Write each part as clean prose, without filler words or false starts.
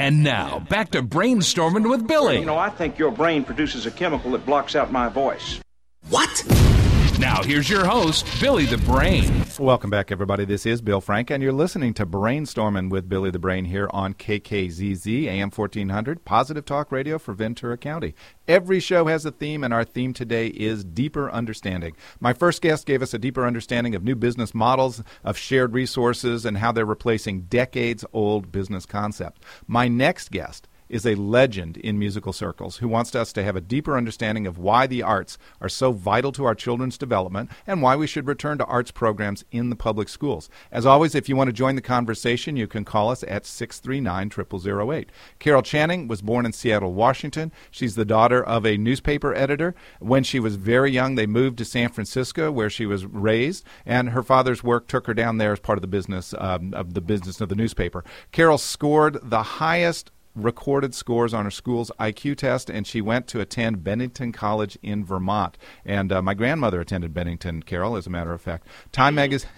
And now, back to Brainstorming with Billy. You know, I think your brain produces a chemical that blocks out my voice. What? Now, here's your host, Billy the Brain. Welcome back, everybody. This is Bill Frank, and you're listening to Brainstorming with Billy the Brain here on KKZZ, AM 1400, Positive Talk Radio for Ventura County. Every show has a theme, and our theme today is Deeper Understanding. My first guest gave us a deeper understanding of new business models, of shared resources, and how they're replacing decades-old business concepts. My next guest is a legend in musical circles who wants us to have a deeper understanding of why the arts are so vital to our children's development and why we should return to arts programs in the public schools. As always, if you want to join the conversation, you can call us at 639-0008. Carol Channing was born in Seattle, Washington. She's the daughter of a newspaper editor. When she was very young, they moved to San Francisco, where she was raised, and her father's work took her down there as part of the business of the newspaper. Carol scored the highest recorded scores on her school's IQ test, and she went to attend Bennington College in Vermont. And my grandmother attended Bennington, Carol, as a matter of fact. Time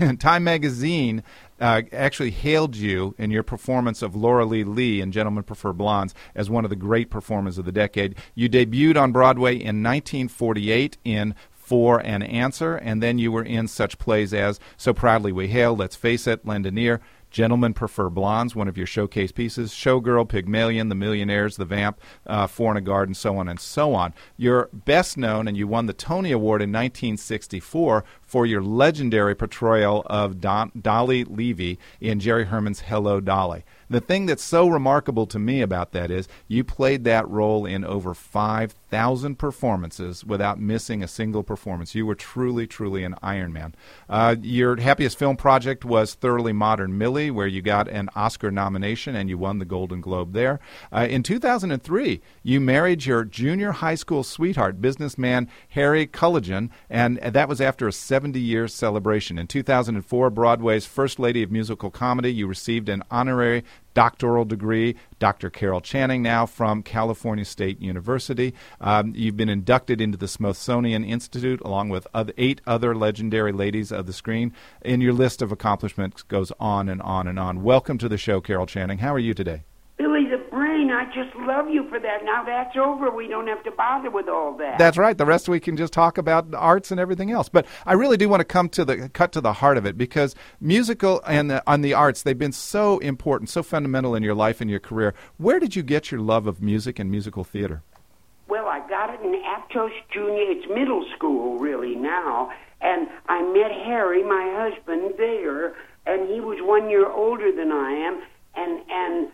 Magazine actually hailed you in your performance of Laura Lee in Gentlemen Prefer Blondes as one of the great performers of the decade. You debuted on Broadway in 1948 in For an Answer, and then you were in such plays as So Proudly We Hail, Let's Face It, Lend an Ear, Gentlemen Prefer Blondes, one of your showcase pieces, Showgirl, Pygmalion, The Millionaires, The Vamp, Four in a Garden, so on and so on. You're best known, and you won the Tony Award in 1964 for your legendary portrayal of Dolly Levy in Jerry Herman's Hello, Dolly. The thing that's so remarkable to me about that is you played that role in over 5,000 performances without missing a single performance. You were truly, truly an Iron Man. Your happiest film project was Thoroughly Modern Millie, where you got an Oscar nomination and you won the Golden Globe there. In 2003, you married your junior high school sweetheart, businessman Harry Culligan, and that was after a 70-year celebration. In 2004, Broadway's First Lady of Musical Comedy, you received an honorary doctoral degree, Dr. Carol Channing now from California State University. You've been inducted into the Smithsonian Institute along with 8 other legendary ladies of the screen, and your list of accomplishments goes on and on and on. Welcome to the show, Carol Channing. How are you today? Billy the Brain, I just love you for that. Now that's over. We don't have to bother with all that. That's right. The rest we can just talk about arts and everything else. But I really do want to cut to the heart of it, because musical and on the arts, they've been so important, so fundamental in your life and your career. Where did you get your love of music and musical theater? Well, I got it in Aptos Junior. It's middle school, really, now. And I met Harry, my husband, there, and he was 1 year older than I am. And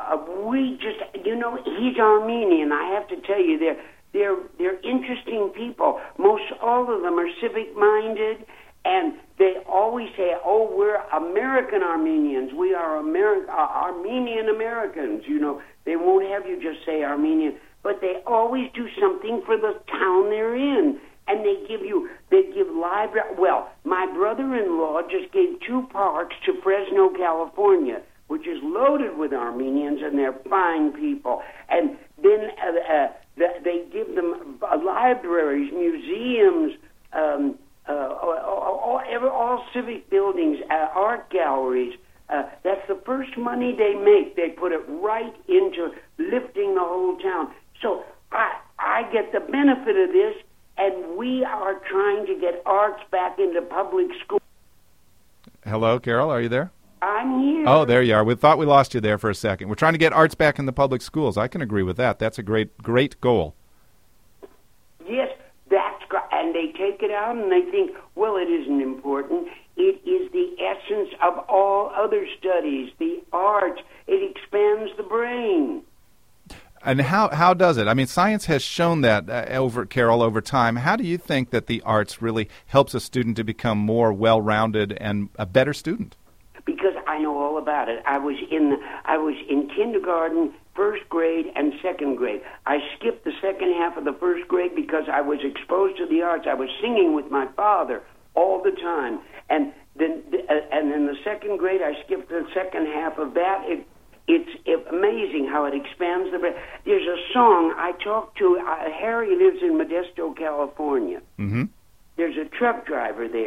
we just, he's Armenian. I have to tell you, they're interesting people. Most all of them are civic-minded, and they always say, "Oh, we're American Armenians. We are Armenian Americans." They won't have you just say Armenian, but they always do something for the town they're in. And they give library. Well, my brother-in-law just gave 2 parks to Fresno, California, which is loaded with Armenians, and they're fine people. And then they give them libraries, museums, all civic buildings, art galleries. That's the first money they make. They put it right into lifting the whole town. So I get the benefit of this, and we are trying to get arts back into public schools. Hello, Carol, are you there? I'm here. Oh, there you are. We thought we lost you there for a second. We're trying to get arts back in the public schools. I can agree with that. That's a great goal. Yes, and they take it out and they think, well, it isn't important. It is the essence of all other studies, the arts. It expands the brain. And how does it? I mean, science has shown that, Carol, over time. How do you think that the arts really helps a student to become more well-rounded and a better student? Because I know all about it. I was in kindergarten, first grade, and second grade. I skipped the second half of the first grade because I was exposed to the arts. I was singing with my father all the time, and then the second grade, I skipped the second half of that. It's amazing how it expands the brain. There's a song I talked to. Harry lives in Modesto, California. Mm-hmm. There's a truck driver there,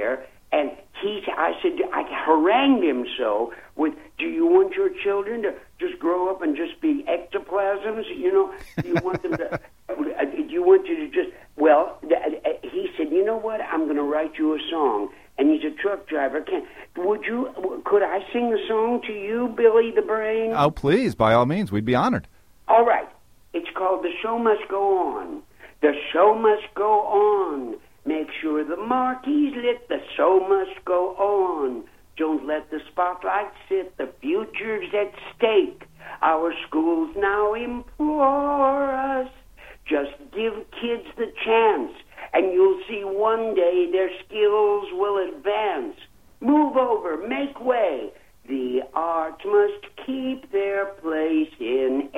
And I harangued him so with, do you want your children to just grow up and just be ectoplasms? Do you want them to, do you want you to just, he said, you know what, I'm going to write you a song. And he's a truck driver. Could I sing the song to you, Billy the Brain? Oh, please, by all means, we'd be honored. All right. It's called The Show Must Go On. The show must go on. Make sure the marquee's lit. The show must go on. Don't let the spotlight sit. The future's at stake. Our schools now implore us. Just give kids the chance, and you'll see one day their skills will advance. Move over, make way. The arts must keep their place in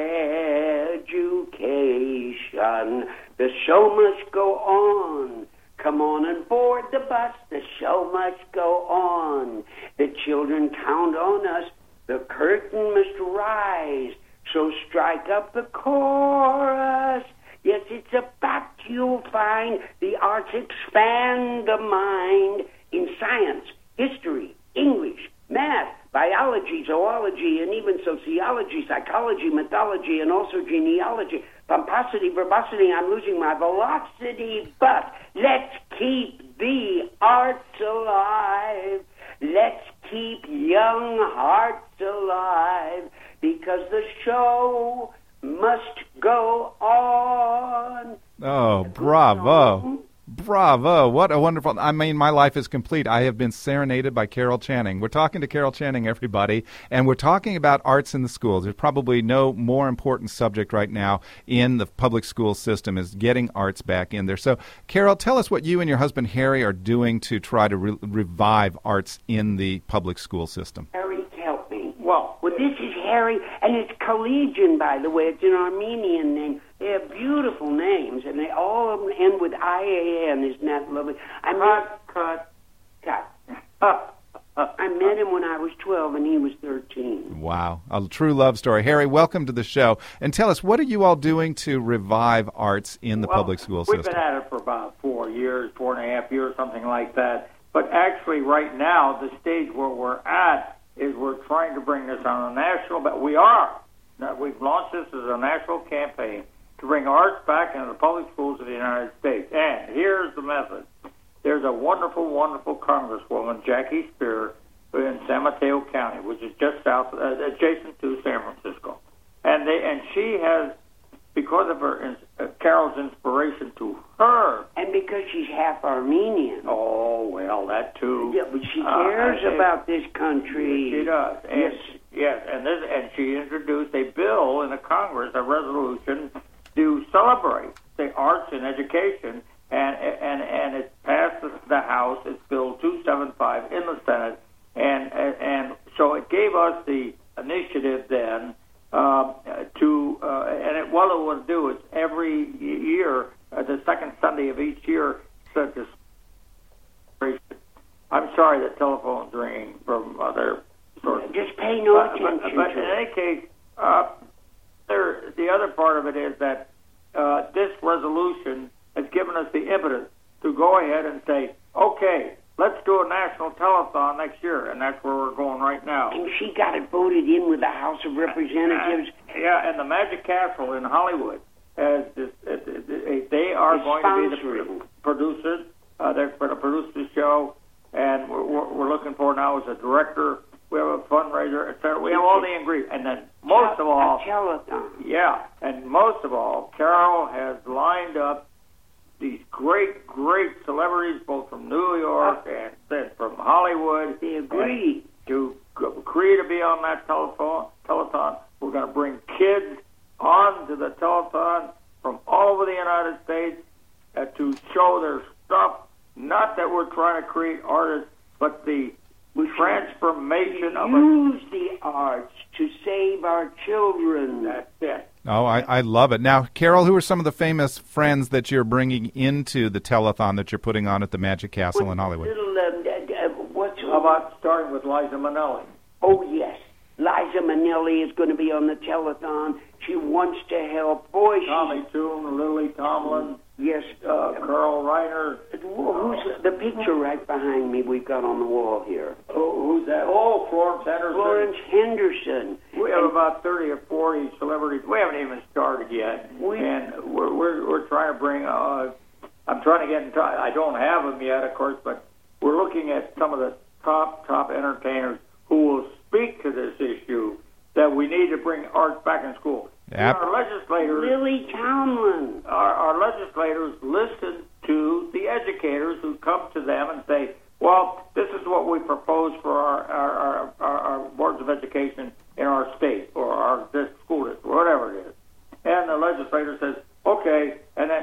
education. The show must go on. Come on and board the bus. The show must go on. The children count on us. The curtain must rise. So strike up the chorus. Yes, it's a fact you'll find. The arts expand the mind in science, history, English, math, biology, zoology, and even sociology, psychology, mythology, and also genealogy. Pomposity, verbosity, I'm losing my velocity, but let's keep the arts alive. Let's keep young hearts alive, because the show must go on. Oh, bravo. Bravo. What a wonderful... I mean, my life is complete. I have been serenaded by Carol Channing. We're talking to Carol Channing, everybody, and we're talking about arts in the schools. There's probably no more important subject right now in the public school system is getting arts back in there. So, Carol, tell us what you and your husband, Harry, are doing to try to revive arts in the public school system. Harry, help me. Well, this is Harry, and it's Collegian, by the way. It's an Armenian name. They have beautiful names, and they all of them end with IAN. Isn't that lovely? I met him when I was 12, and he was 13. Wow. A true love story. Harry, welcome to the show. And tell us, what are you all doing to revive arts in the public school system? We've been at it for about 4 years, 4.5 years, something like that. But actually, right now, the stage where we're at is we're trying to bring this on a national, but we are. We've launched this as a national campaign to bring arts back into the public schools of the United States. And here's the method. There's a wonderful, wonderful Congresswoman, Jackie Spear, in San Mateo County, which is just south, adjacent to San Francisco. And she has, because of her Carol's inspiration to her. And because she's half Armenian. Oh, well, that too. Yeah, but she cares about this country. She does. And, yes. And she introduced a bill in the Congress, a resolution, to celebrate the arts and education, and it passed the House. It's Bill 275 in the Senate, and so it gave us the initiative then what it would do is every year, the second Sunday of each year, such as I'm sorry, the telephone's ringing from other sources. Just pay no attention. But in any case, the other part of it is that this resolution has given us the impetus to go ahead and say, okay, let's do a national telethon next year, and that's where we're going right now. And she got it voted in with the House of Representatives. Yeah, and the Magic Castle in Hollywood has this. They are going to be the producers. They're going to produce the show, and we're looking for now as a director. We have a fundraiser, etc. We have all the ingredients, and then most of all, a telethon. Yeah, and most of all, Carol has lined up these great celebrities, both from New York and from Hollywood. They agree to agree to be on that telethon. We're going to bring kids on to the telethon from all over the United States to show their stuff. Not that we're trying to create artists, but the transformation of use the arts to save our children. That's it. Oh, I love it. Now, Carol, who are some of the famous friends that you're bringing into the telethon that you're putting on at the Magic Castle in Hollywood? How about starting with Liza Minnelli? Oh, yes. Liza Minnelli is going to be on the telethon. She wants to help. Boy, Tommy Tune, Lily Tomlin. Yes. Carl Reiner. Who's the picture right behind me we've got on the wall here? Who's that? Oh, Florence Henderson. Florence Henderson. We have about 30 or 40 celebrities. We haven't even started yet. And we're trying to bring, I'm trying to get in touch. I don't have them yet, of course, but we're looking at some of the top entertainers who will speak to this issue that we need to bring arts back in school. Our legislators, Lily Tomlin. Our legislators listen to the educators who come to them and say, well, this is what we propose for our boards of education in our state or our school district, whatever it is. And the legislator says, okay,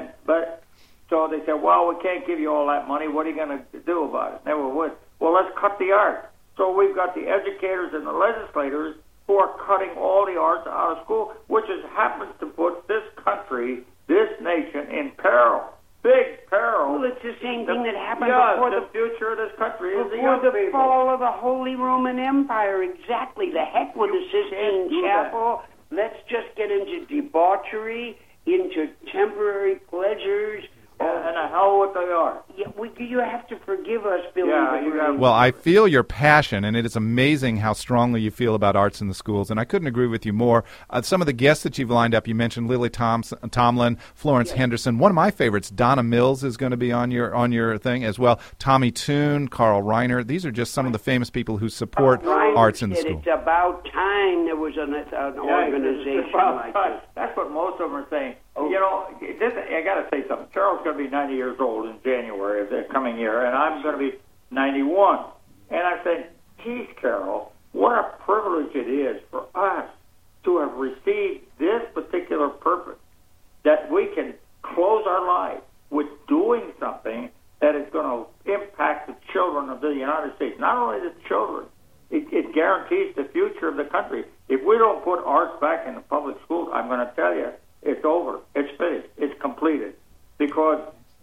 so they say, well, we can't give you all that money. What are you going to do about it? And they will, well, let's cut the art. So we've got the educators and the legislators who are cutting all the arts out of school, which happens to put this country, this nation, in peril. Big peril. Well, it's the same thing that happened before the future of this country is the young people. Before the fall of the Holy Roman Empire, exactly. The heck with the Sistine Chapel. Let's just get into debauchery, into temporary pleasures. And the hell with the art. Yeah, you have to forgive us, Billy. Well, I feel your passion, and it is amazing how strongly you feel about arts in the schools, and I couldn't agree with you more. Some of the guests that you've lined up, you mentioned Lily Tomlin, Florence Henderson. One of my favorites, Donna Mills, is going to be on your thing as well. Tommy Tune, Carl Reiner. These are just some of the famous people who support arts in the school. It's about time there was an organization like this. That's what most of them are saying. You know, I got to say something. Charles going to be 90 years old in January of the coming year, and I'm going to be 91. And I said, geez, Carol, what a privilege it is for us to have received this particular purpose, that we can close our lives with doing something that is going to impact the children of the United States. Not only the children, it guarantees the future of the country. If we don't put arts back in the public schools, I'm going to tell you, it's over. It's finished. It's completed. Because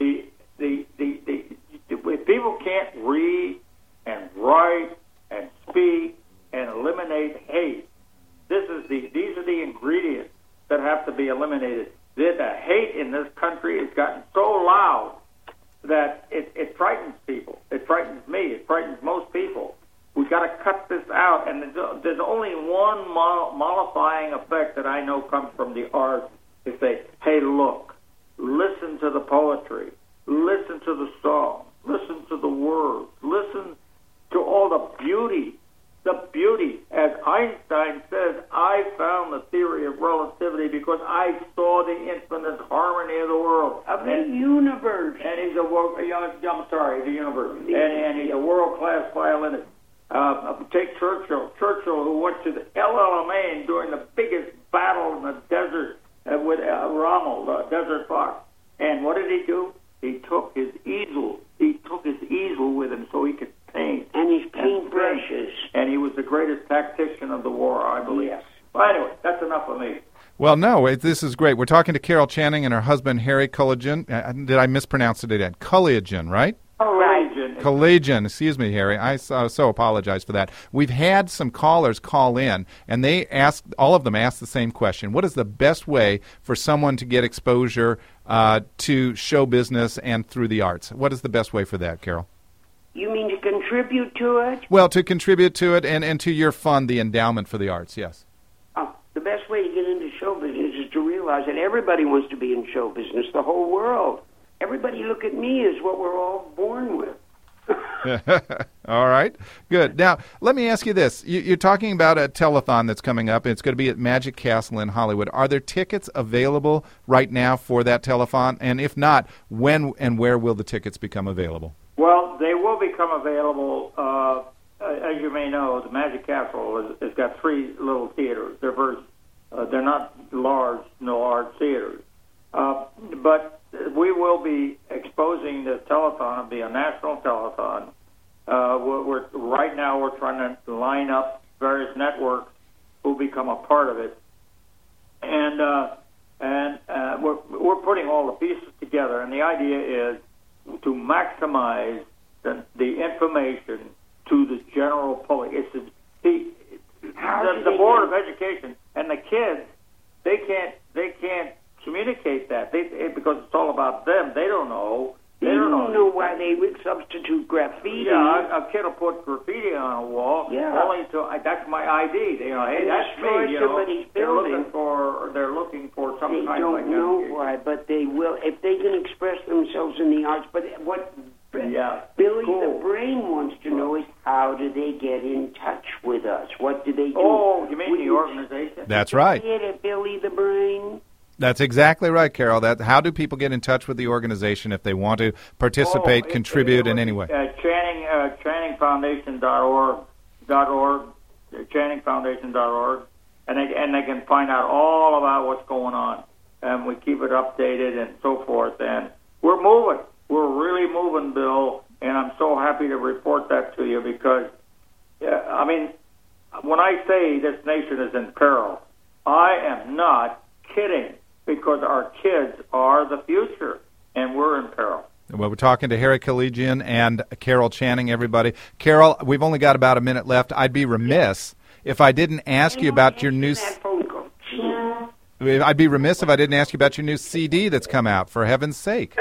if people can't read and write and speak and eliminate hate, these are the ingredients that have to be eliminated. The hate in this country has gotten so loud that it frightens people. It frightens me. It frightens most people. We've got to cut this out. And there's only one mollifying effect that I know comes from the arts. They say, hey, look, listen to the poetry, listen to the song, listen to the words, listen to all the beauty. The beauty. As Einstein says, I found the theory of relativity because I saw the infinite harmony of the world. Of the universe. And he's the universe. And he's a world-class violinist. Take Churchill, who went to the El Alamein during the biggest battle in the desert with Rommel, the Desert Fox. And what did he do? He took his easel. He took his easel with him so he could paint. And his paintbrushes. And he was the greatest tactician of the war, I believe. Yes. Well, anyway, that's enough of me. Well, no, this is great. We're talking to Carol Channing and her husband, Harry Culligan. Did I mispronounce it again? Culligan, right? Culligan, excuse me, Harry. I so apologize for that. We've had some callers call in, and all of them asked the same question. What is the best way for someone to get exposure to show business and through the arts? What is the best way for that, Carol? You mean to contribute to it? Well, to contribute to it and to your fund, the Endowment for the Arts, yes. The best way to get into show business is to realize that everybody wants to be in show business, the whole world. Everybody look at me as what we're all born with. All right, good. Now, let me ask you this. You're talking about a telethon that's coming up. It's going to be at Magic Castle in Hollywood. Are there tickets available right now for that telethon? And if not, when and where will the tickets become available? Well, they will become available. As you may know, the Magic Castle has got 3 little theaters. They're not large theaters. But we will be exposing the telethon. It'll be a national telethon. Right now we're trying to line up various networks who become a part of it, and we're putting all the pieces together. And the idea is to maximize the information to the general public. It's the Board of Education and the kids. They can't communicate that because it's all about them. They don't know. They don't know why they would substitute graffiti. Yeah, a kid will put graffiti on a wall. Yeah. Only to that's my ID. You know, hey, that's me. You know, they're looking for some they kind of. They don't know why, but they will if they can express themselves in the arts. But what Billy the Brain wants to know is how do they get in touch with us? What do they do? Oh, you mean the organization? That's right. Billy the Brain. That's exactly right, Carol. How do people get in touch with the organization if they want to participate, contribute in any way? ChanningFoundation.org, ChanningFoundation.org, and they can find out all about what's going on, and we keep it updated and so forth. And we're moving. We're really moving, Bill, and I'm so happy to report that to you because, I mean, when I say this nation is in peril, I am not kidding. Because our kids are the future, and we're in peril. Well, we're talking to Harry Kaligian and Carol Channing, everybody. Carol, we've only got about a minute left. I'd be remiss if I didn't ask you about your new... I'd be remiss if I didn't ask you about your new CD that's come out, for heaven's sake.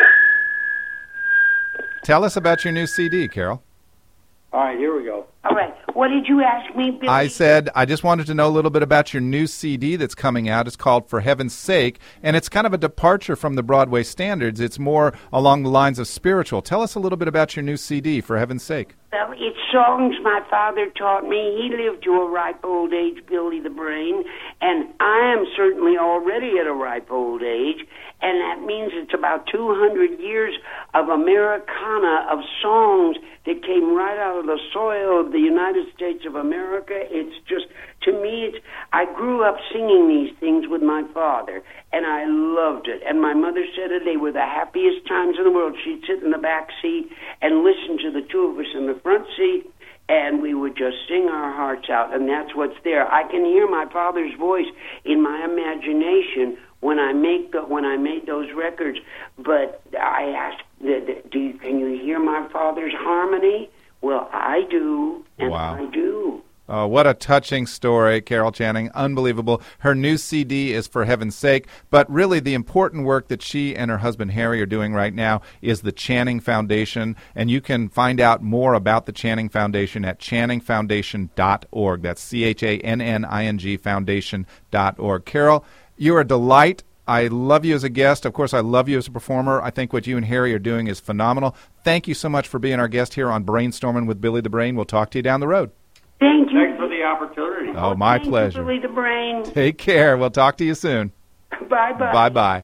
Tell us about your new CD, Carol. All right, here we go. All right. What did you ask me, Billy? I said I just wanted to know a little bit about your new CD that's coming out. It's called For Heaven's Sake, and it's kind of a departure from the Broadway standards. It's more along the lines of spiritual. Tell us a little bit about your new CD, For Heaven's Sake. Well, it's songs my father taught me. He lived to a ripe old age, Billy the Brain, and I am certainly already at a ripe old age, and that means it's about 200 years of Americana, of songs that came right out of the soil of the United States of America. It's just, to me, I grew up singing these things with my father, and I loved it. And my mother said that they were the happiest times in the world. She'd sit in the back seat and listen to the two of us in the front seat, and we would just sing our hearts out, and that's what's there. I can hear my father's voice in my imagination when I made those records. But I asked, can you hear my father's harmony? Well, I do, and wow. I do. Oh, what a touching story, Carol Channing. Unbelievable. Her new CD is For Heaven's Sake, but really the important work that she and her husband Harry are doing right now is the Channing Foundation, and you can find out more about the Channing Foundation at channingfoundation.org. That's CHANNING foundation.org. Carol, you're a delight. I love you as a guest. Of course, I love you as a performer. I think what you and Harry are doing is phenomenal. Thank you so much for being our guest here on Brainstorming with Billy the Brain. We'll talk to you down the road. Thank you. Thanks for the opportunity. Oh, my pleasure. Billy the Brain. Take care. We'll talk to you soon. Bye-bye. Bye-bye.